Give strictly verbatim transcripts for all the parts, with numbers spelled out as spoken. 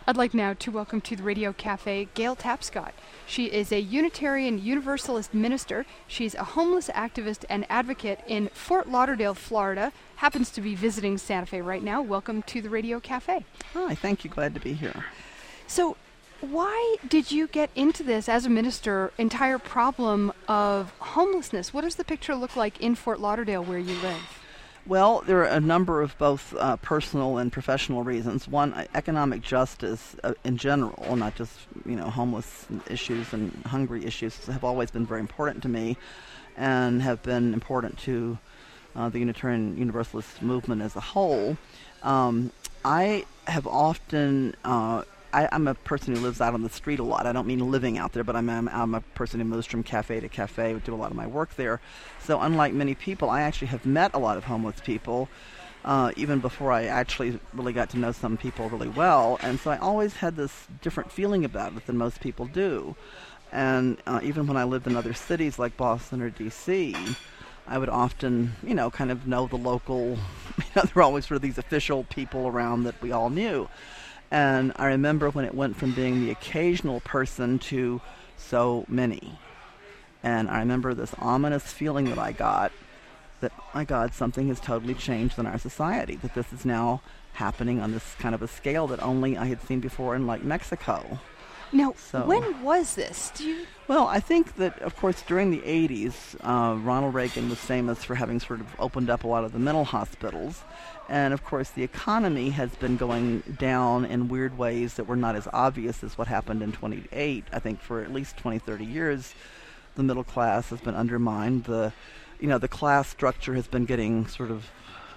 I'd like now to welcome to the Radio Cafe Gail Tapscott. She is a Unitarian Universalist minister. She's a homeless activist and advocate in Fort Lauderdale, Florida. Happens to be visiting Santa Fe right now. Welcome to the Radio Cafe. Hi, thank you. Glad to be here. So, why did you get into this as a minister, entire problem of homelessness? What does the picture look like in Fort Lauderdale where you live? Well, there are a number of both uh, personal and professional reasons. One, uh, economic justice uh, in general, not just, you know, homeless issues and hungry issues, have always been very important to me and have been important to uh, the Unitarian Universalist movement as a whole. Um, I have often... Uh, I, I'm a person who lives out on the street a lot. I don't mean living out there, but I'm, I'm, I'm a person who moves from cafe to cafe. We do a lot of my work there. So unlike many people, I actually have met a lot of homeless people, uh, even before I actually really got to know some people really well. And so I always had this different feeling about it than most people do. And uh, even when I lived in other cities like Boston or D C, I would often, you know, kind of know the local, you know, there were always sort of these official people around that we all knew. And I remember when it went from being the occasional person to so many. And I remember this ominous feeling that I got that, my God, something has totally changed in our society, that this is now happening on this kind of a scale that only I had seen before in, like, Mexico. Now, So, when was this? Do you... Well, I think that, of course, during the eighties, uh, Ronald Reagan was famous for having sort of opened up a lot of the mental hospitals. And, of course, the economy has been going down in weird ways that were not as obvious as what happened in twenty-eight. I think for at least twenty, thirty years, the middle class has been undermined. The, you know, the class structure has been getting sort of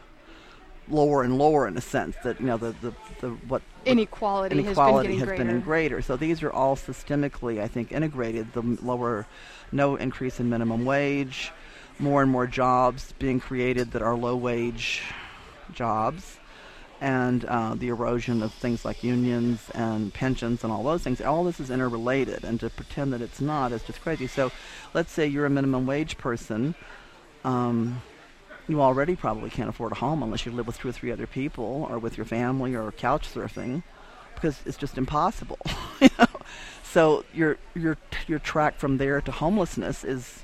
lower and lower in a sense that, you know, the, the, the what... Inequality, inequality has been getting has been greater. greater. So these are all systemically, I think, integrated. The m- lower, no increase in minimum wage, more and more jobs being created that are low-wage jobs, and uh, the erosion of things like unions and pensions and all those things. All this is interrelated, and to pretend that it's not is just crazy. So let's say you're a minimum wage person. Um, you already probably can't afford a home unless you live with two or three other people or with your family or couch surfing, because it's just impossible. You know? So your your your track from there to homelessness is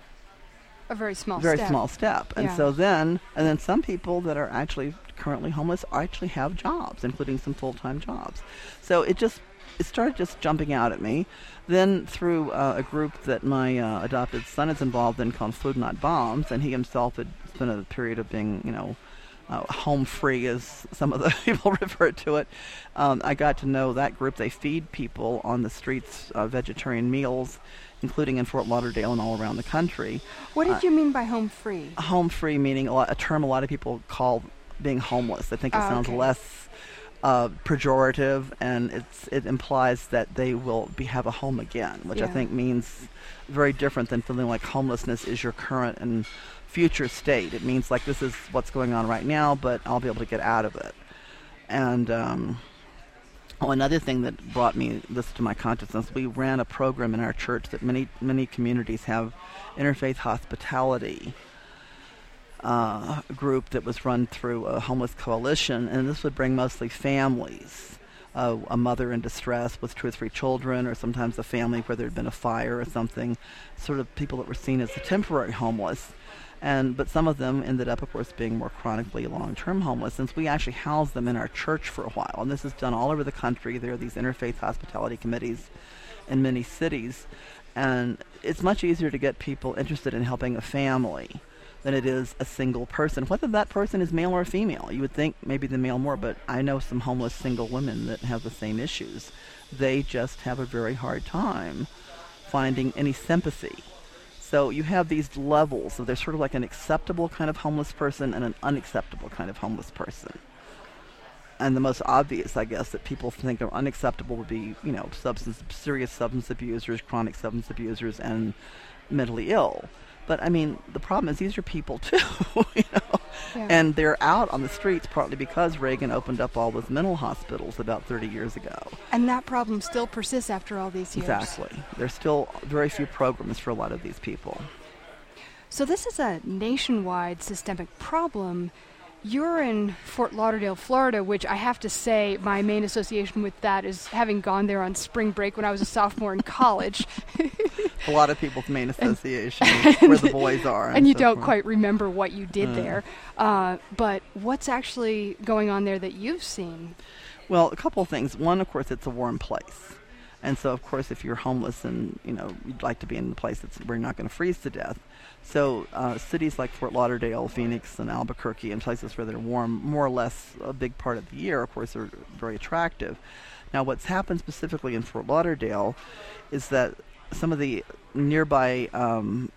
A very small very step. small step. And Yeah. so then, and then some people that are actually currently homeless actually have jobs, including some full-time jobs. So it just, it started just jumping out at me. Then through uh, a group that my uh, adopted son is involved in called Food Not Bombs, and he himself had spent a period of being, you know, uh, home free, as some of the people refer to it. Um, I got to know that group. They feed people on the streets uh, vegetarian meals, including in Fort Lauderdale and all around the country. What did Uh, you mean by home free? Home free meaning a, lot, a term a lot of people call being homeless. I think it Oh, sounds okay. less uh, pejorative, and it's it implies that they will be have a home again, which I Yeah. think means very different than feeling like homelessness is your current and future state. It means like this is what's going on right now, but I'll be able to get out of it. And um, oh, another thing that brought me this to my consciousness, we ran a program in our church that many many communities have, interfaith hospitality uh, group that was run through a homeless coalition, and this would bring mostly families, uh, a mother in distress with two or three children, or sometimes a family where there had been a fire or something, sort of people that were seen as the temporary homeless. And but some of them ended up, of course, being more chronically long-term homeless, since we actually housed them in our church for a while. And this is done all over the country. There are these interfaith hospitality committees in many cities. And it's much easier to get people interested in helping a family than it is a single person, whether that person is male or female. You would think maybe the male more, but I know some homeless single women that have the same issues. They just have a very hard time finding any sympathy. So you have these levels. So there's sort of like an acceptable kind of homeless person and an unacceptable kind of homeless person. And the most obvious, I guess, that people think are unacceptable would be, you know, substance, serious substance abusers, chronic substance abusers, and mentally ill. But I mean, the problem is these are people too, you know, Yeah. and they're out on the streets partly because Reagan opened up all those mental hospitals about thirty years ago. And that problem still persists after all these years. Exactly. There's still very few programs for a lot of these people. So this is a nationwide systemic problem. You're in Fort Lauderdale, Florida, which I have to say my main association with that is having gone there on spring break when I was a sophomore in college. A lot of people's main association is where the boys are. And, and you so don't forth. quite remember what you did Mm. there. Uh, but what's actually going on there that you've seen? Well, a couple of things. One, of course, it's a warm place. And so, of course, if you're homeless and, you know, you'd like to be in a place that's where you're not going to freeze to death. So uh, cities like Fort Lauderdale, Phoenix, and Albuquerque, and places where they're warm more or less a big part of the year, of course, are very attractive. Now, what's happened specifically in Fort Lauderdale is that some of the nearby um,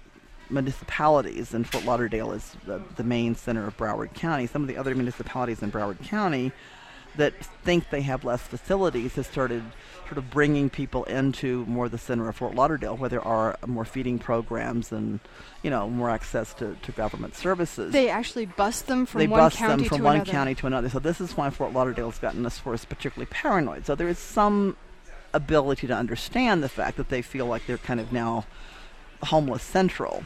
municipalities, and Fort Lauderdale is the, the main center of Broward County, some of the other municipalities in Broward County that think they have less facilities have started sort of bringing people into more the center of Fort Lauderdale, where there are more feeding programs and, you know, more access to, to government services. They actually bus them from they one bus county them from to one another. county to another. So this is why Fort Lauderdale's gotten us for us particularly paranoid. So there is some ability to understand the fact that they feel like they're kind of now homeless central.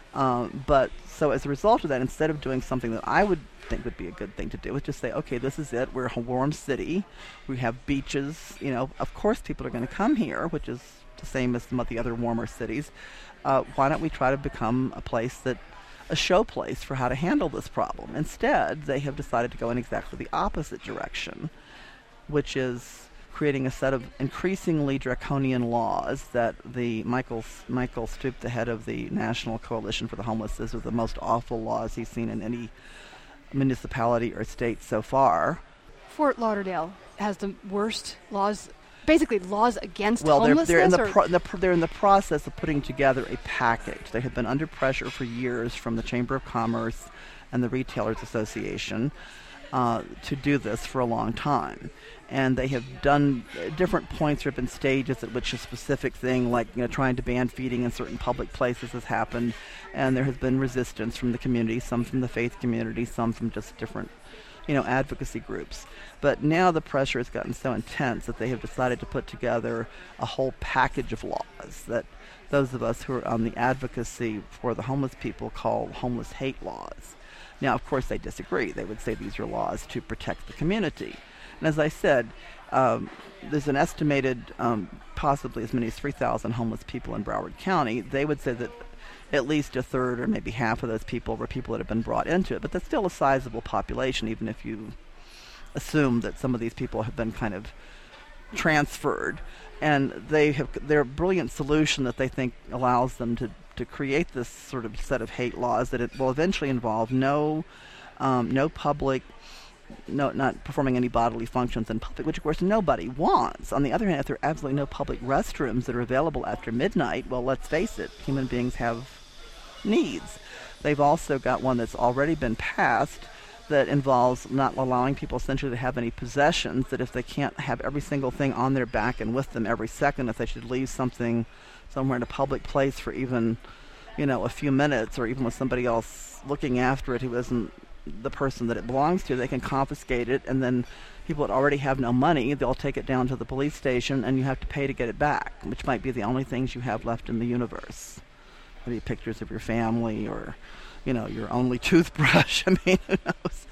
Um, but so as a result of that, instead of doing something that I would think would be a good thing to do, is just say, okay, this is it. We're a warm city. We have beaches. You know, of course people are going to come here, which is the same as some of the other warmer cities. Uh, why don't we try to become a place that, a show place for how to handle this problem? Instead, they have decided to go in exactly the opposite direction, which is creating a set of increasingly draconian laws that the Michael Michael Stoop, the head of the National Coalition for the Homeless, says are the most awful laws he's seen in any municipality or state so far. Fort Lauderdale has the worst laws, basically laws against Well, they're homelessness. they're in the, or- pro- the pr- they're in the process of putting together a package. They have been under pressure for years from the Chamber of Commerce and the Retailers Association uh, to do this for a long time. And they have done uh, different points. There have been stages at which a specific thing, like you know, trying to ban feeding in certain public places, has happened, and there has been resistance from the community, some from the faith community, some from just different, you know, advocacy groups. But now the pressure has gotten so intense that they have decided to put together a whole package of laws that those of us who are on the advocacy for the homeless people call homeless hate laws. Now, of course, they disagree. They would say these are laws to protect the community. And as I said, um, there's an estimated um, possibly as many as three thousand homeless people in Broward County. They would say that at least a third or maybe half of those people were people that have been brought into it. But that's still a sizable population, even if you assume that some of these people have been kind of transferred. And they have their brilliant solution that they think allows them to, to create this sort of set of hate laws that it will eventually involve no um, no public No, not performing any bodily functions in public, which of course nobody wants. On the other hand, if there are absolutely no public restrooms that are available after midnight, well, let's face it, human beings have needs. They've also got one that's already been passed that involves not allowing people essentially to have any possessions, that if they can't have every single thing on their back and with them every second, if they should leave something somewhere in a public place for even, you know, a few minutes, or even with somebody else looking after it who isn't the person that it belongs to, they can confiscate it, and then people that already have no money, they'll take it down to the police station and you have to pay to get it back, which might be the only things you have left in the universe. Maybe pictures of your family, or, you know, your only toothbrush. I mean, who knows?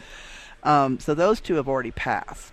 Um, so those two have already passed.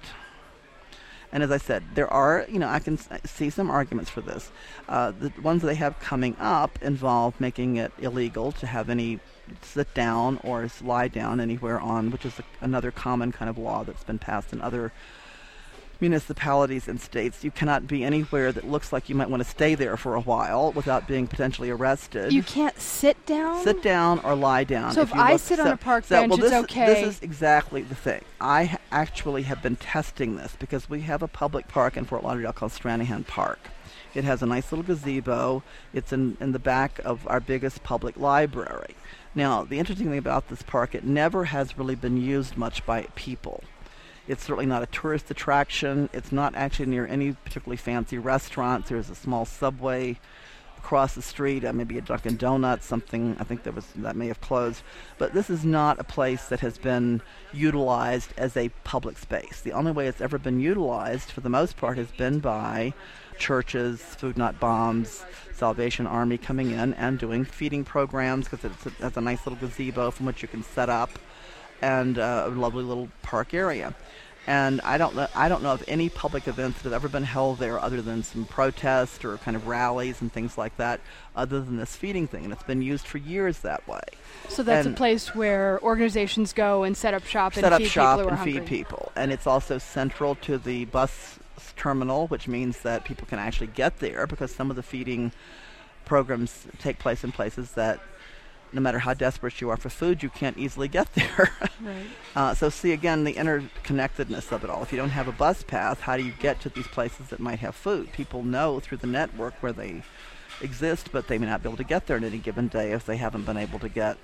And as I said, there are, you know, I can s- see some arguments for this. Uh, the ones they have coming up involve making it illegal to have any sit down or s- lie down anywhere on, which is a, another common kind of law that's been passed in other municipalities and states. You cannot be anywhere that looks like you might want to stay there for a while without being potentially arrested. You can't sit down? Sit down or lie down. So if you I look- sit on so- a park so- bench, well, it's this, okay. This is exactly the thing. I ha- actually have been testing this because we have a public park in Fort Lauderdale called Stranahan Park. It has a nice little gazebo. It's in, in the back of our biggest public library. Now, the interesting thing about this park, it never has really been used much by people. It's certainly not a tourist attraction. It's not actually near any particularly fancy restaurants. There's a small Subway across the street, uh, maybe a Dunkin' Donuts, something I think that was that may have closed. But this is not a place that has been utilized as a public space. The only way it's ever been utilized, for the most part, has been by churches, Food Not Bombs, Salvation Army coming in and doing feeding programs, because it has a nice little gazebo from which you can set up and uh, a lovely little park area. And I don't know, I don't know of any public events that have ever been held there other than some protests or kind of rallies and things like that, other than this feeding thing. And it's been used for years that way. So that's and a place where organizations go and set up shop and set up feed shop people who are and hungry. feed people. And it's also central to the bus terminal, which means that people can actually get there, because some of the feeding programs take place in places that no matter how desperate you are for food, you can't easily get there. Right. Uh, so see, again, the interconnectedness of it all. If you don't have a bus path, how do you get to these places that might have food? People know through the network where they exist, but they may not be able to get there on any given day if they haven't been able to get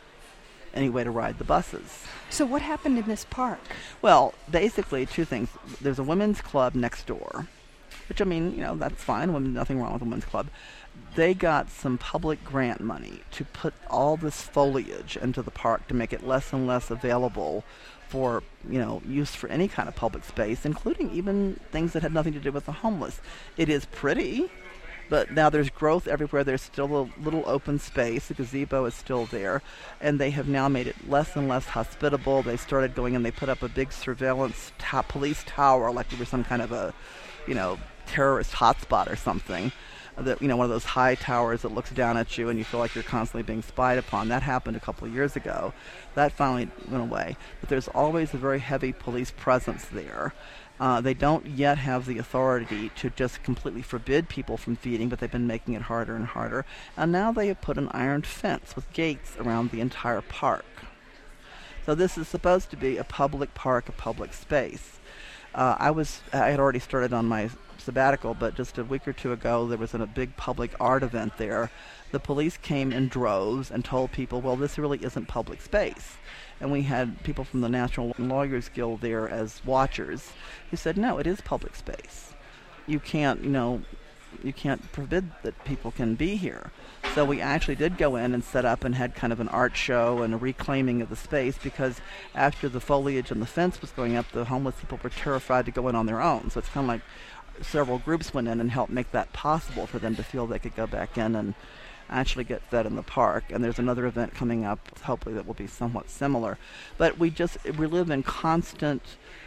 any way to ride the buses. So what happened in this park? Well, basically two things. There's a women's club next door, which, I mean, you know, that's fine. Women, nothing wrong with a women's club. They got some public grant money to put all this foliage into the park to make it less and less available for, you know, use for any kind of public space, including even things that had nothing to do with the homeless. It is pretty, but now there's growth everywhere. There's still a little open space. The gazebo is still there, and they have now made it less and less hospitable. They started going and they put up a big surveillance ta- police tower, like we were some kind of a, you know, terrorist hotspot or something. That, you know, one of those high towers that looks down at you and you feel like you're constantly being spied upon. That happened a couple of years ago. That finally went away. But there's always a very heavy police presence there. Uh, they don't yet have the authority to just completely forbid people from feeding, but they've been making it harder and harder. And now they have put an iron fence with gates around the entire park. So this is supposed to be a public park, a public space. Uh, I was I had already started on my sabbatical, but just a week or two ago there was a big public art event there. The police came in droves and told people, well, this really isn't public space. And we had people from the National Lawyers Guild there as watchers who said, no, it is public space. You can't, you know, you can't forbid that people can be here. So we actually did go in and set up and had kind of an art show and a reclaiming of the space, because after the foliage and the fence was going up, the homeless people were terrified to go in on their own. So it's kind of like several groups went in and helped make that possible for them to feel they could go back in and actually get fed in the park. And there's another event coming up, hopefully, that will be somewhat similar. But we just, we live in constant,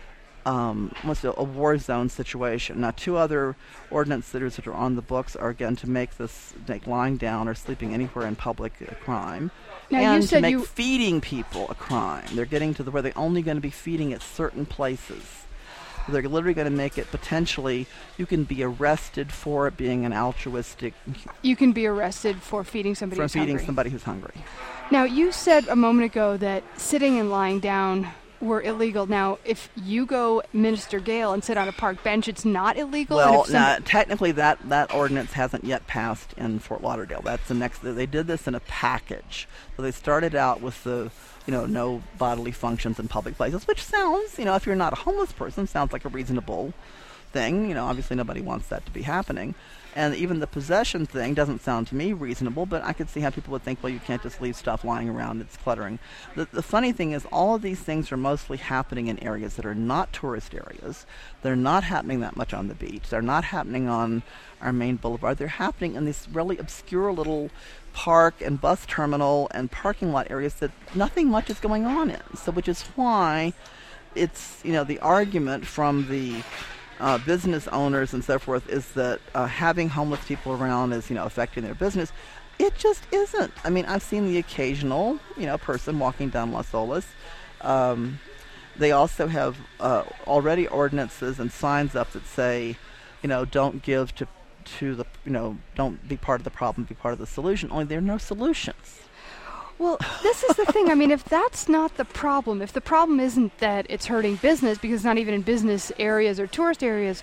um, what's it, a war zone situation. Now, two other ordinances that are on the books are, again, to make this, make lying down or sleeping anywhere in public a crime. Now, and you said to make you feeding people a crime. They're getting to the where they're only going to be feeding at certain places. They're literally going to make it potentially, you can be arrested for it being an altruistic. You can be arrested for feeding somebody for who's feeding hungry. somebody who's hungry. Now, you said a moment ago that sitting and lying down were illegal. Now, if you go Minister Gale and sit on a park bench, it's not illegal? Well, and if nah, technically that, that ordinance hasn't yet passed in Fort Lauderdale. That's the next, they did this in a package. So they started out with the, you know, no bodily functions in public places, which sounds, you know, if you're not a homeless person, sounds like a reasonable thing. You know, obviously nobody wants that to be happening. And even the possession thing doesn't sound to me reasonable, but I could see how people would think, well, you can't just leave stuff lying around, it's cluttering. The, the funny thing is, all of these things are mostly happening in areas that are not tourist areas. They're not happening that much on the beach. They're not happening on our main boulevard. They're happening in these really obscure little park and bus terminal and parking lot areas that nothing much is going on in. So, which is why it's, you know, the argument from the Uh, business owners and so forth is that uh, having homeless people around is, you know, affecting their business. It just isn't. I mean, I've seen the occasional, you know, person walking down Las Olas. Um, they also have uh, already ordinances and signs up that say, you know, don't give to to the, you know, don't be part of the problem, be part of the solution. Only there are no solutions. Well, this is the thing. I mean, if that's not the problem, if the problem isn't that it's hurting business because it's not even in business areas or tourist areas,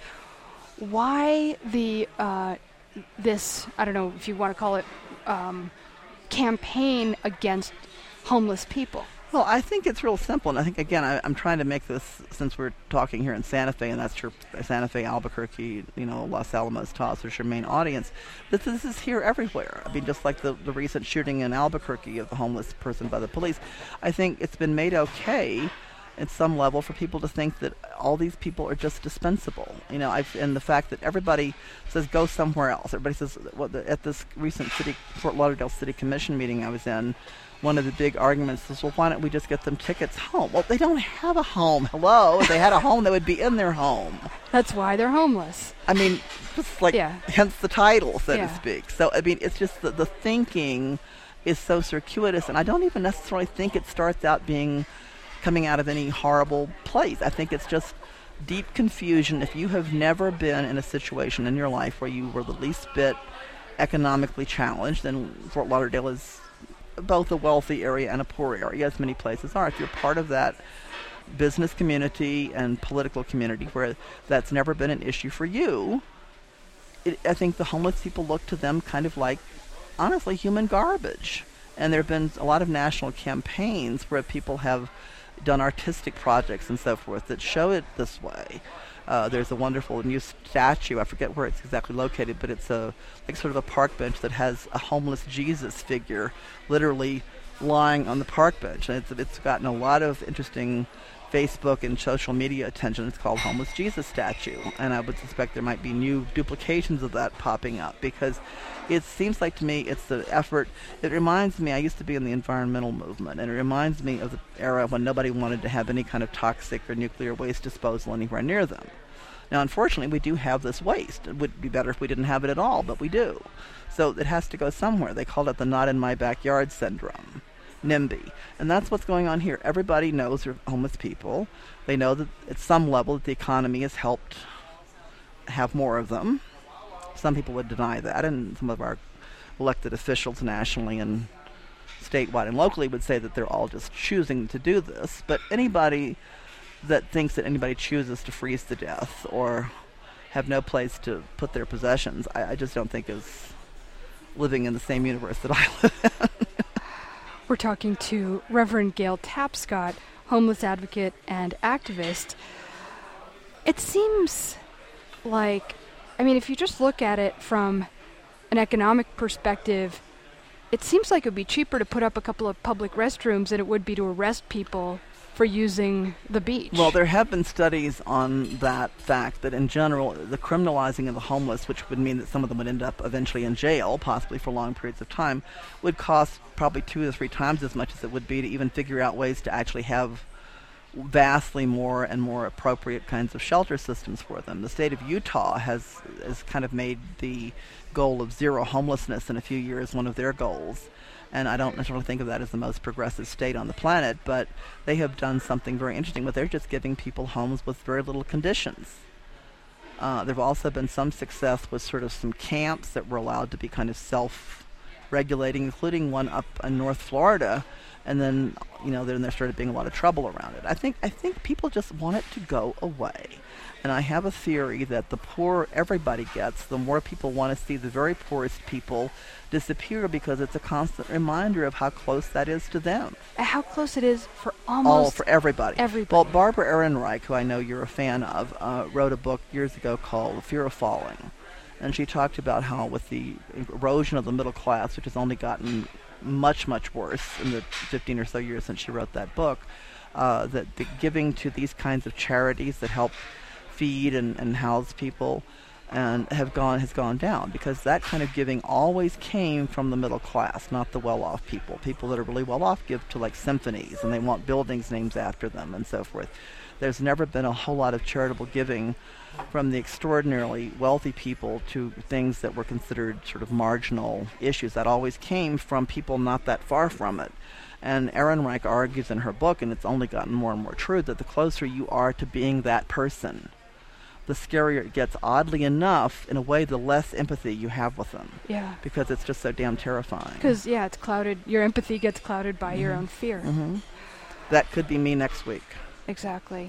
why the uh, this, I don't know if you want to call it, um, campaign against homeless people? Well, I think it's real simple, and I think, again, I, I'm trying to make this, since we're talking here in Santa Fe, and that's your Santa Fe, Albuquerque, you know, Los Alamos, Taos, is your main audience, that this is here everywhere. I mean, just like the, the recent shooting in Albuquerque of the homeless person by the police, I think it's been made okay at some level for people to think that all these people are just dispensable. You know, I've, and the fact that everybody says go somewhere else. Everybody says, well, the, at this recent city, Fort Lauderdale City Commission meeting I was in, one of the big arguments is, well, why don't we just get them tickets home? Well, they don't have a home. Hello? If they had a home, they would be in their home. That's why they're homeless. I mean, just like, yeah. hence the title, so yeah. to speak. So, I mean, it's just that the thinking is so circuitous, and I don't even necessarily think it starts out being coming out of any horrible place. I think it's just deep confusion. If you have never been in a situation in your life where you were the least bit economically challenged, then Fort Lauderdale is both a wealthy area and a poor area, as many places are. If you're part of that business community and political community where that's never been an issue for you, it, I think the homeless people look to them kind of like, honestly, human garbage. And there have been a lot of national campaigns where people have done artistic projects and so forth that show it this way. Uh, there's a wonderful new statue. I forget where it's exactly located, but it's a like sort of a park bench that has a homeless Jesus figure literally lying on the park bench. And it's, it's gotten a lot of interesting Facebook and social media attention. It's called Homeless Jesus Statue. And I would suspect there might be new duplications of that popping up, because it seems like to me it's the effort. It reminds me, I used to be in the environmental movement, and it reminds me of the era when nobody wanted to have any kind of toxic or nuclear waste disposal anywhere near them. Now, unfortunately, we do have this waste. It would be better if we didn't have it at all, but we do. So it has to go somewhere. They called it the not in my backyard syndrome, NIMBY. And that's what's going on here. Everybody knows they're homeless people. They know that at some level that the economy has helped have more of them. Some people would deny that, and some of our elected officials nationally and statewide and locally would say that they're all just choosing to do this. But anybody that thinks that anybody chooses to freeze to death or have no place to put their possessions, I, I just don't think is living in the same universe that I live in. We're talking to Reverend Gail Tapscott, homeless advocate and activist. It seems like, I mean, if you just look at it from an economic perspective, it seems like it would be cheaper to put up a couple of public restrooms than it would be to arrest people for using the beach. Well, there have been studies on that fact that in general, the criminalizing of the homeless, which would mean that some of them would end up eventually in jail, possibly for long periods of time, would cost probably two or three times as much as it would be to even figure out ways to actually have vastly more and more appropriate kinds of shelter systems for them. The state of Utah has, has kind of made the goal of zero homelessness in a few years one of their goals. And I don't necessarily think of that as the most progressive state on the planet, but they have done something very interesting, but they're just giving people homes with very little conditions. Uh, there have also been some success with sort of some camps that were allowed to be kind of self-regulating, including one up in North Florida, and then, you know, then there started being a lot of trouble around it. I think I think people just want it to go away. And I have a theory that the poorer everybody gets, the more people want to see the very poorest people disappear, because it's a constant reminder of how close that is to them. How close it is for almost All for everybody. everybody. Well, Barbara Ehrenreich, who I know you're a fan of, uh, wrote a book years ago called Fear of Falling. And she talked about how with the erosion of the middle class, which has only gotten much, much worse in the fifteen or so years since she wrote that book, uh, that the giving to these kinds of charities that help feed and, and house people and have gone has gone down, because that kind of giving always came from the middle class, not the well-off people. People that are really well-off give to like symphonies, and they want buildings named after them and so forth. There's never been a whole lot of charitable giving from the extraordinarily wealthy people to things that were considered sort of marginal issues. That always came from people not that far from it. And Ehrenreich argues in her book, and it's only gotten more and more true, that the closer you are to being that person, the scarier it gets. Oddly enough, in a way, the less empathy you have with them. Yeah. Because it's just so damn terrifying. Because, yeah, it's clouded. Your empathy gets clouded by mm-hmm. your own fear. Mm-hmm. That could be me next week. Exactly.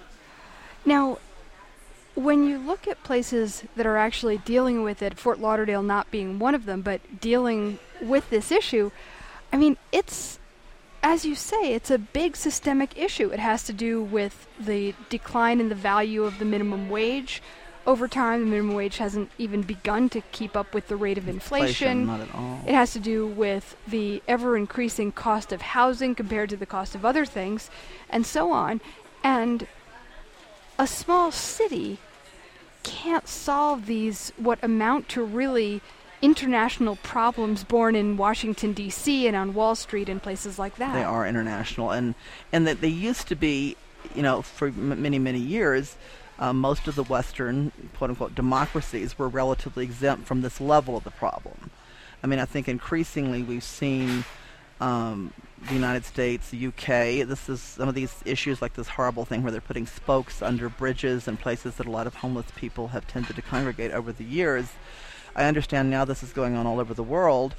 Now, when you look at places that are actually dealing with it, Fort Lauderdale not being one of them, but dealing with this issue, I mean, it's, as you say, it's a big systemic issue. It has to do with the decline in the value of the minimum wage. Over time, the minimum wage hasn't even begun to keep up with the rate of inflation. Inflation, not at all. It has to do with the ever-increasing cost of housing compared to the cost of other things, and so on. And a small city can't solve these, what amount to really international problems born in Washington, D C and on Wall Street and places like that. They are international. And, and that they used to be, you know, for m- many, many years, uh, most of the Western, quote-unquote, democracies were relatively exempt from this level of the problem. I mean, I think increasingly we've seen um, the United States, the U K, this is some of these issues like this horrible thing where they're putting spokes under bridges and places that a lot of homeless people have tended to congregate over the years. I understand now this is going on all over the world.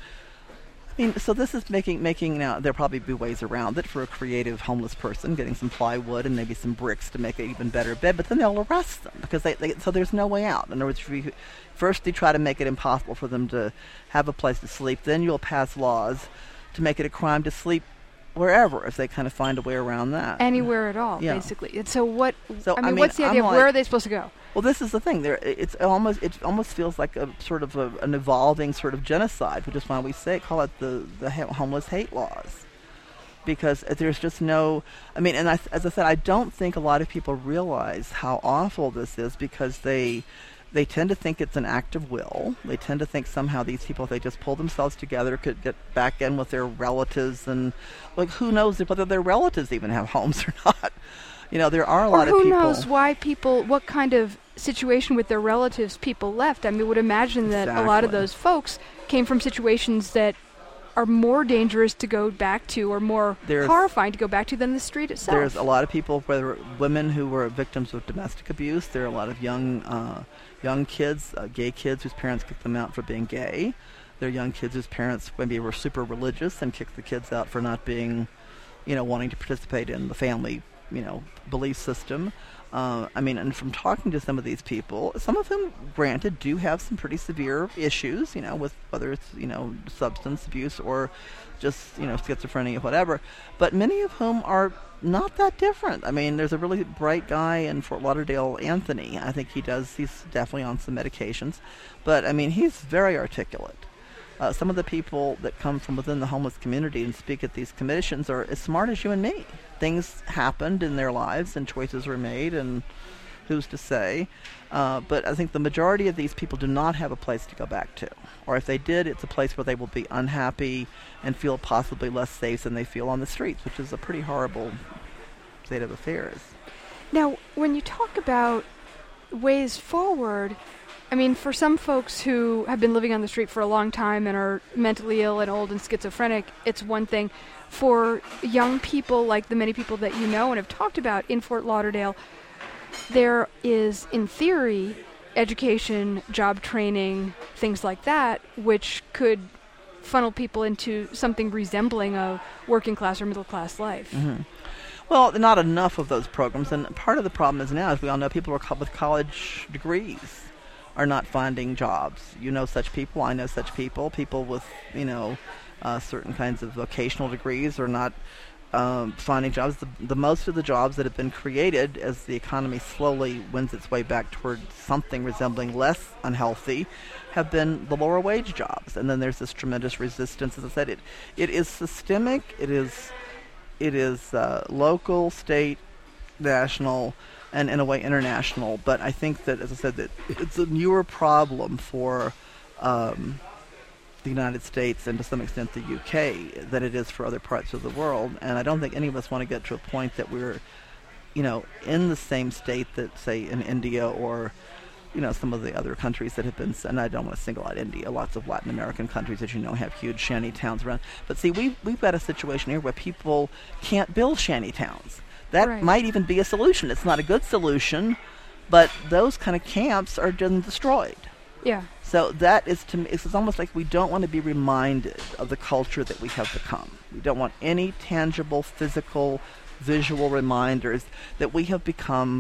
I mean, so this is making, making now, there'll probably be ways around it for a creative homeless person, getting some plywood and maybe some bricks to make an even better bed, but then they'll arrest them because they, they so there's no way out. In other words, we, first they try to make it impossible for them to have a place to sleep, then you'll pass laws to make it a crime to sleep wherever if they kind of find a way around that. Anywhere at all, yeah. basically. And so what, so, I mean, I mean what's the idea I'm of like, where are they supposed to go? Well, this is the thing. There, it's almost it almost feels like a sort of a, an evolving sort of genocide, which is why we say call it the the ha- homeless hate laws, because there's just no. I mean, and I, as I said, I don't think a lot of people realize how awful this is because they they tend to think it's an act of will. They tend to think somehow these people, if they just pull themselves together, could get back in with their relatives, and like who knows if whether their relatives even have homes or not. You know, there are a or lot of people. people. Who knows why people, what kind of situation with their relatives people left. I mean, I would imagine that Exactly. a lot of those folks came from situations that are more dangerous to go back to or more There's- horrifying to go back to than the street itself. There's a lot of people, whether women who were victims of domestic abuse. There are a lot of young, uh, young kids, uh, gay kids whose parents kicked them out for being gay. There are young kids whose parents maybe were super religious and kicked the kids out for not being, you know, wanting to participate in the family, you know, belief system. Uh, I mean, and from talking to some of these people, some of them, granted, do have some pretty severe issues, you know, with whether it's, you know, substance abuse or just, you know, schizophrenia, whatever. But many of whom are not that different. I mean, there's a really bright guy in Fort Lauderdale, Anthony. I think he does, he's definitely on some medications. But, I mean, he's very articulate. Uh, some of the people that come from within the homeless community and speak at these commissions are as smart as you and me. Things happened in their lives and choices were made, and who's to say. Uh, but I think the majority of these people do not have a place to go back to. Or if they did, it's a place where they will be unhappy and feel possibly less safe than they feel on the streets, which is a pretty horrible state of affairs. Now, when you talk about ways forward, I mean, for some folks who have been living on the street for a long time and are mentally ill and old and schizophrenic, it's one thing. For young people, like the many people that you know and have talked about in Fort Lauderdale, there is, in theory, education, job training, things like that, which could funnel people into something resembling a working class or middle class life. Mm-hmm. Well, not enough of those programs, and part of the problem is now, as we all know, people are co- with college degrees are not finding jobs. You know such people, I know such people. People with, you know, uh, certain kinds of vocational degrees are not um, finding jobs. The, the most of the jobs that have been created as the economy slowly wins its way back toward something resembling less unhealthy have been the lower wage jobs. And then there's this tremendous resistance. As I said, it it is systemic, it is it is uh, local, state, national, and in a way international. But I think that, as I said, that it's a newer problem for um, the United States and to some extent the U K than it is for other parts of the world. And I don't think any of us want to get to a point that we're, you know, in the same state that, say, in India or, you know, some of the other countries that have been, and I don't want to single out India, lots of Latin American countries, as you know, have huge shanty towns around. But see, we've, we've got a situation here where people can't build shanty towns. That Right. might even be a solution. It's not a good solution, but those kind of camps are done destroyed. Yeah. So that is, to me, it's almost like we don't want to be reminded of the culture that we have become. We don't want any tangible, physical, visual reminders that we have become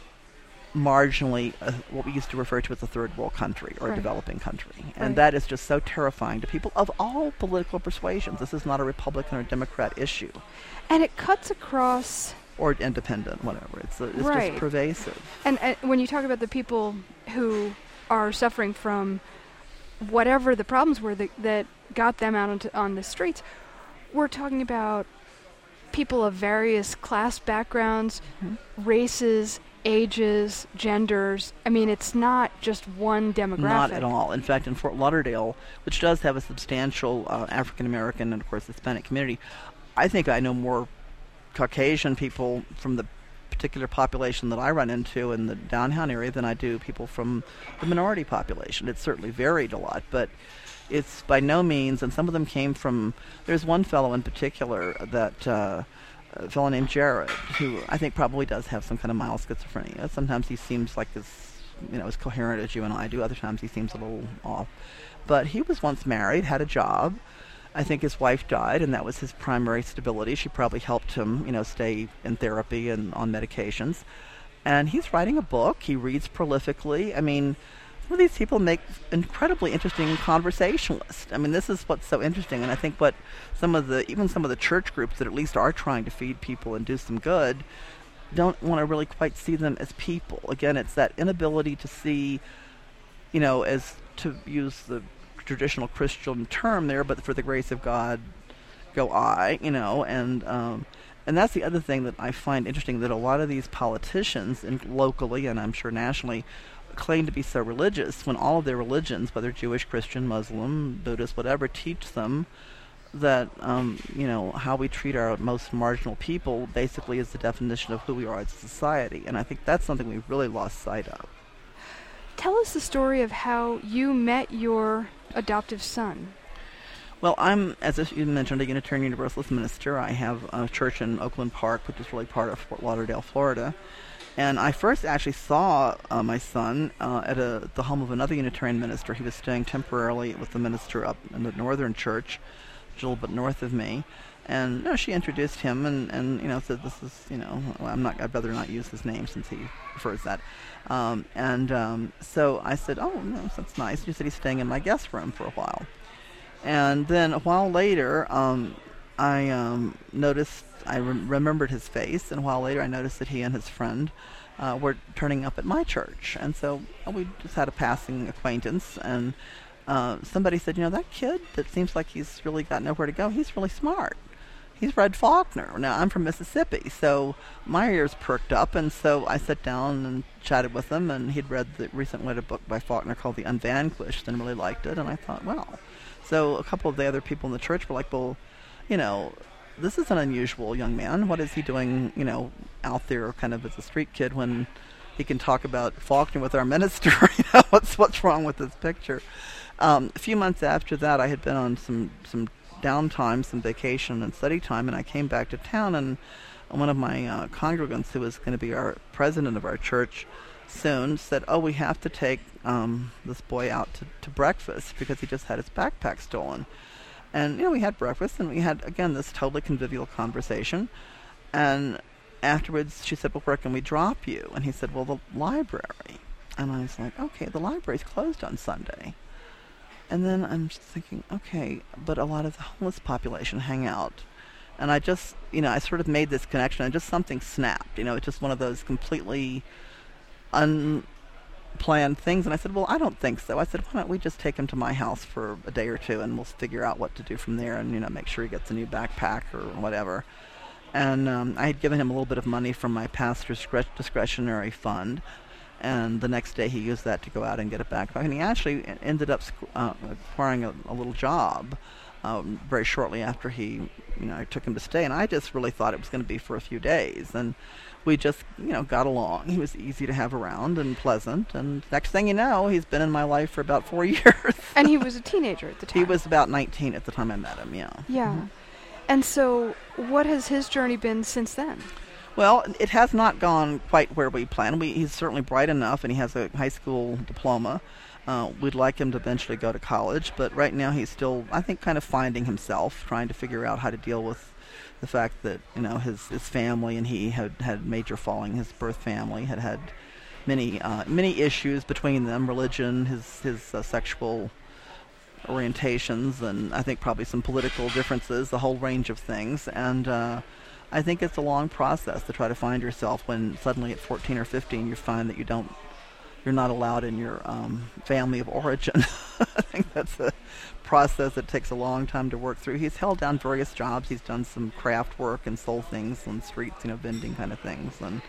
marginally uh, what we used to refer to as a third world country or Right. a developing country. And Right. that is just so terrifying to people of all political persuasions. This is not a Republican or Democrat issue. And it cuts across. Or independent, whatever. It's, uh, it's Right. just pervasive. And, and when you talk about the people who are suffering from whatever the problems were that, that got them out onto, on the streets, we're talking about people of various class backgrounds, Mm-hmm. races, ages, genders. I mean, it's not just one demographic. Not at all. In fact, in Fort Lauderdale, which does have a substantial uh, African American and, of course, Hispanic community, I think I know more Caucasian people from the particular population that I run into in the downtown area than I do people from the minority population. It's certainly varied a lot, but it's by no means, and some of them came from, there's one fellow in particular that, uh, a fellow named Jared, who I think probably does have some kind of mild schizophrenia. Sometimes he seems like as, you know, as coherent as you and I do. Other times he seems a little off. But he was once married, had a job. I think his wife died, and that was his primary stability. She probably helped him, you know, stay in therapy and on medications. And he's writing a book. He reads prolifically. I mean, some of these people make incredibly interesting conversationalists. I mean, this is what's so interesting, and I think what some of the, even some of the church groups that at least are trying to feed people and do some good, don't want to really quite see them as people. Again, it's that inability to see, you know, as, to use the traditional Christian term there, but for the grace of God, go I, you know, and um, and that's the other thing that I find interesting, that a lot of these politicians, in, locally and I'm sure nationally, claim to be so religious when all of their religions, whether Jewish, Christian, Muslim, Buddhist, whatever, teach them that, um, you know, how we treat our most marginal people basically is the definition of who we are as a society. And I think that's something we've really lost sight of. Tell us the story of how you met your adoptive son. Well, I'm, as you mentioned, a Unitarian Universalist minister. I have a church in Oakland Park, which is really part of Fort Lauderdale, Florida. And I first actually saw uh, my son uh, at a, the home of another Unitarian minister. He was staying temporarily with the minister up in the Northern Church, a little bit north of me. And you know, she introduced him and, and you know said, "This is, you know, well, I'm not. I'd rather not use his name since he prefers that." Um, and um, so I said, "Oh, no, that's nice." She said he's staying in my guest room for a while. And then a while later, um, I um, noticed. I re- remembered his face, and a while later I noticed that he and his friend uh, were turning up at my church. And so uh, we just had a passing acquaintance, and uh, somebody said, you know, that kid that seems like he's really got nowhere to go, he's really smart. He's read Faulkner. Now, I'm from Mississippi, so my ears perked up, and so I sat down and chatted with him, and he'd read the recently read a book by Faulkner called The Unvanquished and really liked it, and I thought, well. So a couple of the other people in the church were like, well, you know, this is an unusual young man. What is he doing, you know, out there kind of as a street kid when he can talk about Faulkner with our minister? You know, what's what's wrong with this picture? Um, a few months after that, I had been on some, some downtime, some vacation and study time, and I came back to town, and one of my uh, congregants, who was going to be our president of our church soon, said, oh, we have to take um, this boy out to, to breakfast because he just had his backpack stolen. And, you know, we had breakfast, and we had, again, this totally convivial conversation. And afterwards, she said, well, where can we drop you? And he said, well, the library. And I was like, okay, the library's closed on Sunday. And then I'm just thinking, okay, but a lot of the homeless population hang out. And I just, you know, I sort of made this connection, and just something snapped. You know, it's just one of those completely unplanned things. And I said, well, I don't think so. I said, why don't we just take him to my house for a day or two, and we'll figure out what to do from there, and, you know, make sure he gets a new backpack or whatever. And um, I had given him a little bit of money from my pastor's discretionary fund. And the next day he used that to go out and get a backpack. And he actually ended up uh, acquiring a, a little job um, very shortly after he, you know, I took him to stay. And I just really thought it was going to be for a few days. And we just, you know, got along. He was easy to have around and pleasant. And next thing you know, he's been in my life for about four years. And he was a teenager at the time. He was about nineteen at the time I met him, yeah. Yeah. Mm-hmm. And so what has his journey been since then? Well, it has not gone quite where we planned. We, he's certainly bright enough, and he has a high school diploma. Uh, we'd like him to eventually go to college, but right now he's still, I think, kind of finding himself, trying to figure out how to deal with the fact that, you know, his, his family and he had had major falling. His birth family had had many uh, many issues between them, religion, his, his uh, sexual orientations, and I think probably some political differences, the whole range of things. And uh, I think it's a long process to try to find yourself when suddenly at fourteen or fifteen you find that you don't, you're not allowed in your um, family of origin. I think that's a process that takes a long time to work through. He's held down various jobs. He's done some craft work and sold things on the streets, you know, vending kind of things. And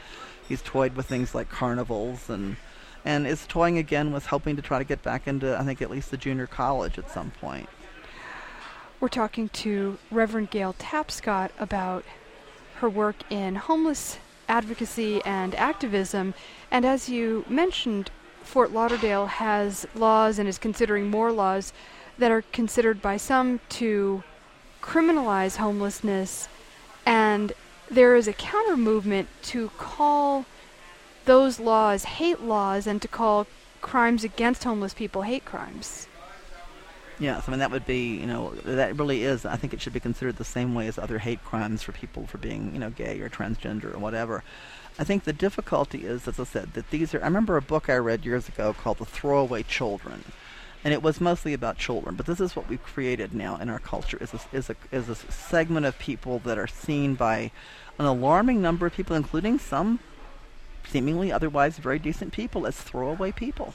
He's toyed with things like carnivals and and is toying again with hoping to try to get back into, I think, at least the junior college at some point. We're talking to Reverend Gail Tapscott about her work in homeless advocacy and activism. And as you mentioned, Fort Lauderdale has laws and is considering more laws that are considered by some to criminalize homelessness, and there is a counter movement to call those laws hate laws and to call crimes against homeless people hate crimes. Yes, I mean, that would be, you know, that really is, I think it should be considered the same way as other hate crimes for people for being, you know, gay or transgender or whatever. I think the difficulty is, as I said, that these are, I remember a book I read years ago called The Throwaway Children, and it was mostly about children, but this is what we've created now in our culture, is a, is a, is a segment of people that are seen by an alarming number of people, including some seemingly otherwise very decent people, as throwaway people.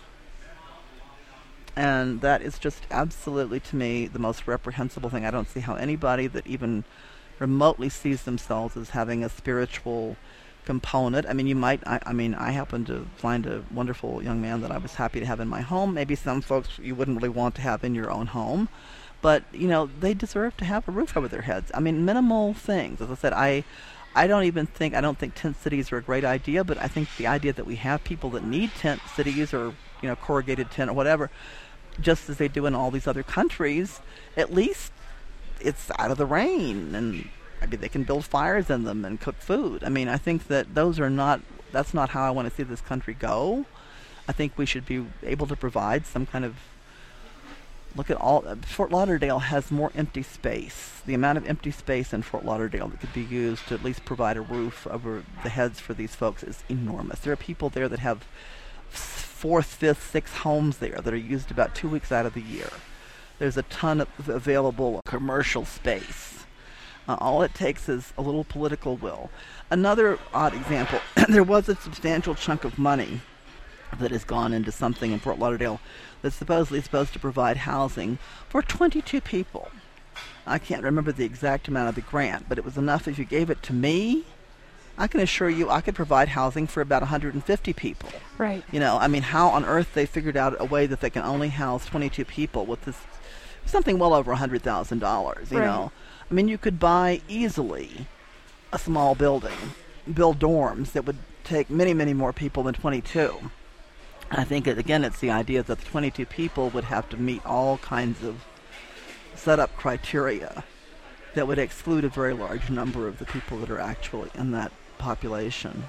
And that is just absolutely, to me, the most reprehensible thing. I don't see how anybody that even remotely sees themselves as having a spiritual component. I mean, you might, I, I mean, I happen to find a wonderful young man that I was happy to have in my home. Maybe some folks you wouldn't really want to have in your own home. But, you know, they deserve to have a roof over their heads. I mean, minimal things. As I said, I... I don't even think, I don't think tent cities are a great idea, but I think the idea that we have people that need tent cities or, you know, corrugated tent or whatever, just as they do in all these other countries, at least it's out of the rain, and maybe they can build fires in them and cook food. I mean, I think that those are not, that's not how I want to see this country go. I think we should be able to provide some kind of, look at all, uh, Fort Lauderdale has more empty space. The amount of empty space in Fort Lauderdale that could be used to at least provide a roof over the heads for these folks is enormous. There are people there that have fourth, fifth, sixth homes there that are used about two weeks out of the year. There's a ton of available commercial space. Uh, all it takes is a little political will. Another odd example, there was a substantial chunk of money that has gone into something in Fort Lauderdale that's supposedly supposed to provide housing for twenty-two people. I can't remember the exact amount of the grant, but it was enough. If you gave it to me, I can assure you I could provide housing for about one hundred fifty people. Right. You know, I mean, how on earth they figured out a way that they can only house twenty-two people with this, something well over one hundred thousand dollars, you right. know. I mean, you could buy easily a small building, build dorms that would take many, many more people than twenty-two. I think, it, again, it's the idea that the twenty-two people would have to meet all kinds of set-up criteria that would exclude a very large number of the people that are actually in that population.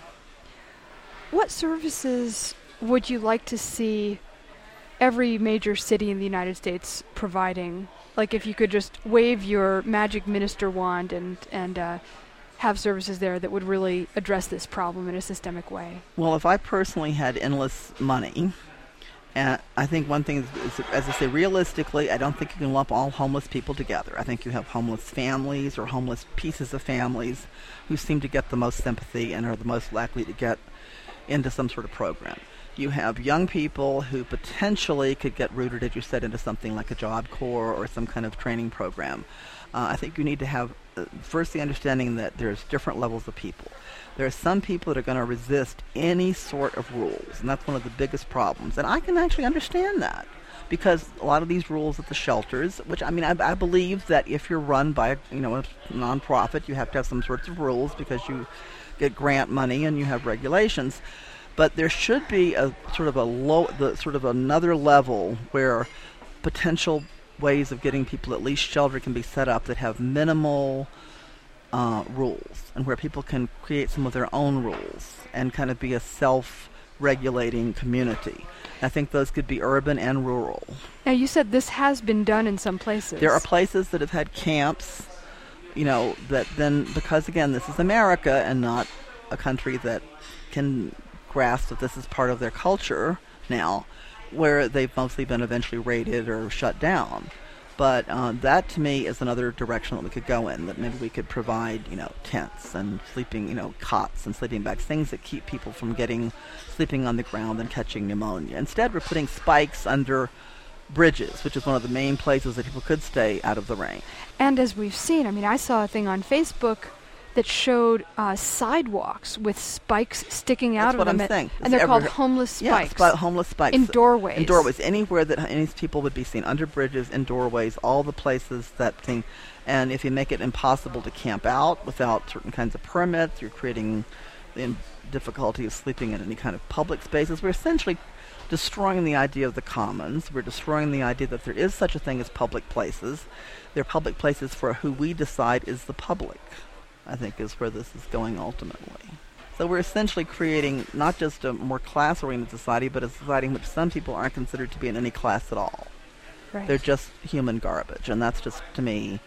What services would you like to see every major city in the United States providing? Like if you could just wave your magic minister wand and, and uh, have services there that would really address this problem in a systemic way? Well, if I personally had endless money, and I think one thing is, is, as I say, realistically, I don't think you can lump all homeless people together. I think you have homeless families or homeless pieces of families who seem to get the most sympathy and are the most likely to get into some sort of program. You have young people who potentially could get rooted, as you said, into something like a Job Corps or some kind of training program. Uh, I think you need to have, uh, first, the understanding that there's different levels of people. There are some people that are going to resist any sort of rules, and that's one of the biggest problems. And I can actually understand that, because a lot of these rules at the shelters, which, I mean, I, I believe that if you're run by, you know, a nonprofit, you have to have some sorts of rules because you get grant money and you have regulations. But there should be a sort of a low, the sort of another level where potential ways of getting people at least shelter can be set up that have minimal uh, rules, and where people can create some of their own rules and kind of be a self-regulating community. I think those could be urban and rural. Now, you said this has been done in some places. There are places that have had camps, you know, that then, because again, this is America and not a country that can grasp that this is part of their culture now, where they've mostly been eventually raided or shut down. But uh, that, to me, is another direction that we could go in, that maybe we could provide, you know, tents and sleeping, you know, cots and sleeping bags, things that keep people from getting, sleeping on the ground and catching pneumonia. Instead, we're putting spikes under bridges, which is one of the main places that people could stay out of the rain. And as we've seen, I mean, I saw a thing on Facebook that showed uh, sidewalks with spikes sticking out That's of what them. I'm saying. And they're called homeless spikes. Yeah, spi- homeless spikes. In doorways. In doorways. Anywhere that any people would be seen. Under bridges, in doorways, all the places that thing. And if you make it impossible to camp out without certain kinds of permits, you're creating the difficulty of sleeping in any kind of public spaces. We're essentially destroying the idea of the commons. We're destroying the idea that there is such a thing as public places. They're public places for who we decide is the public, I think, is where this is going ultimately. So we're essentially creating not just a more class-oriented society, but a society in which some people aren't considered to be in any class at all. Right. They're just human garbage, and that's just, to me,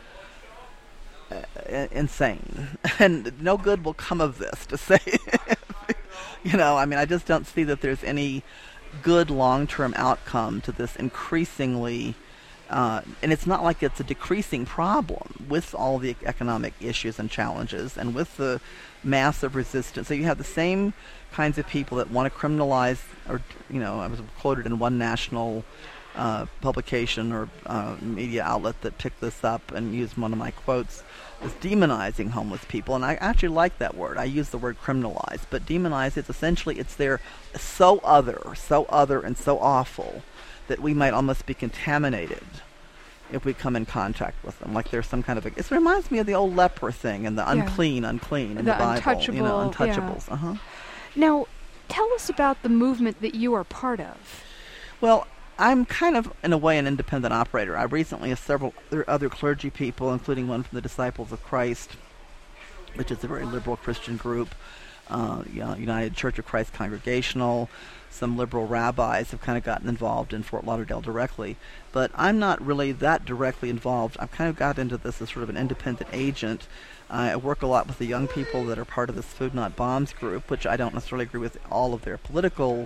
uh, insane. And no good will come of this, to say. You know, I mean, I just don't see that there's any good long-term outcome to this increasingly... Uh, and it's not like it's a decreasing problem with all the economic issues and challenges and with the massive resistance. So you have the same kinds of people that want to criminalize, or, you know, I was quoted in one national uh, publication or uh, media outlet that picked this up and used one of my quotes as demonizing homeless people. And I actually like that word. I use the word criminalize. But demonize, it's essentially, it's they're so other, so other and so awful that we might almost be contaminated if we come in contact with them. Like there's some kind of a... It reminds me of the old leper thing and the yeah. unclean, unclean in the, the Bible. untouchable, You know, untouchables. Yeah. Uh-huh. Now, tell us about the movement that you are part of. Well, I'm kind of, in a way, an independent operator. I recently have several other, other clergy people, including one from the Disciples of Christ, which is a very liberal Christian group, uh, you know, United Church of Christ Congregational. Some liberal rabbis have kind of gotten involved in Fort Lauderdale directly. But I'm not really that directly involved. I've kind of got into this as sort of an independent agent. Uh, I work a lot with the young people that are part of this Food Not Bombs group, which I don't necessarily agree with all of their political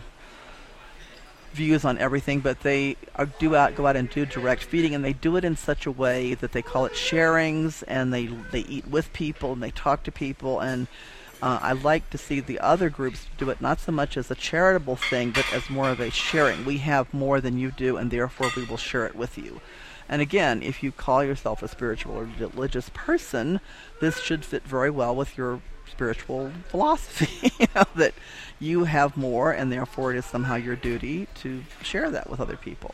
views on everything, but they are, do out, go out and do direct feeding, and they do it in such a way that they call it sharings, and they they eat with people, and they talk to people, and Uh, I like to see the other groups do it not so much as a charitable thing, but as more of a sharing. We have more than you do, and therefore we will share it with you. And again, if you call yourself a spiritual or religious person, this should fit very well with your spiritual philosophy, you know, that you have more, and therefore it is somehow your duty to share that with other people.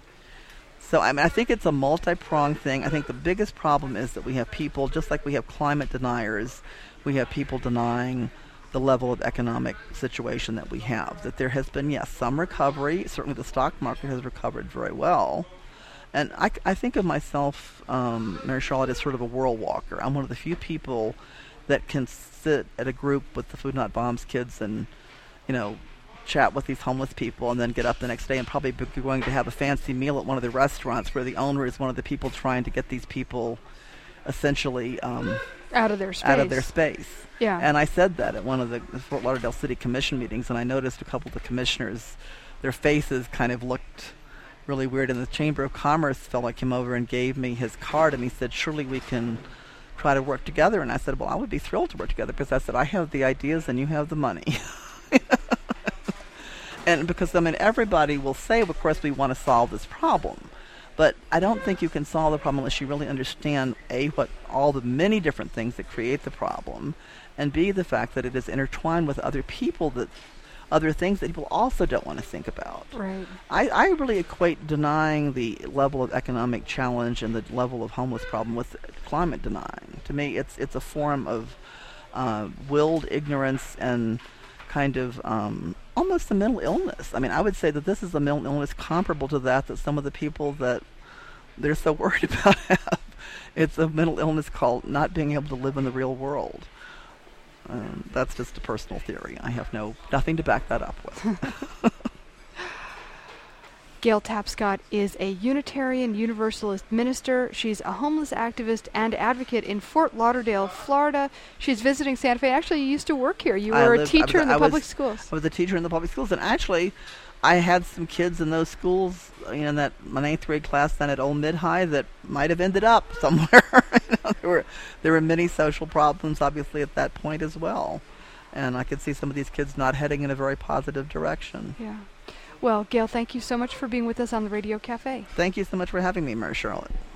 So I mean, I think it's a multi-pronged thing. I think the biggest problem is that we have people, just like we have climate deniers, we have people denying the level of economic situation that we have. That there has been, yes, some recovery. Certainly the stock market has recovered very well. And I, I think of myself, um, Mary Charlotte, as sort of a world walker. I'm one of the few people that can sit at a group with the Food Not Bombs kids and, you know, chat with these homeless people and then get up the next day and probably be going to have a fancy meal at one of the restaurants where the owner is one of the people trying to get these people essentially... Um, Out of their space. Out of their space. Yeah. And I said that at one of the Fort Lauderdale City Commission meetings, and I noticed a couple of the commissioners, their faces kind of looked really weird. And the Chamber of Commerce fellow came over and gave me his card, and he said, surely we can try to work together. And I said, well, I would be thrilled to work together, because I said, I have the ideas and you have the money. And because, I mean, everybody will say, of course, we want to solve this problem. But I don't think you can solve the problem unless you really understand, A, what all the many different things that create the problem, and B, the fact that it is intertwined with other people, that other things that people also don't want to think about. Right. I, I really equate denying the level of economic challenge and the level of homeless problem with climate denying. To me, it's it's a form of uh, willed ignorance and kind of um, almost a mental illness. I mean, I would say that this is a mental illness comparable to that that some of the people that they're so worried about have. It's a mental illness called not being able to live in the real world. Um, that's just a personal theory. I have no nothing to back that up with. Gail Tapscott is a Unitarian Universalist minister. She's a homeless activist and advocate in Fort Lauderdale, Florida. She's visiting Santa Fe. Actually, you used to work here. You were lived, a teacher was, in the I public was, schools. I was a teacher in the public schools, and actually, I had some kids in those schools, you know, in that my ninth grade class then at Old Mid-High that might have ended up somewhere. You know, there were there were many social problems, obviously, at that point as well. And I could see some of these kids not heading in a very positive direction. Yeah. Well, Gail, thank you so much for being with us on the Radio Cafe. Thank you so much for having me, Mary Charlotte.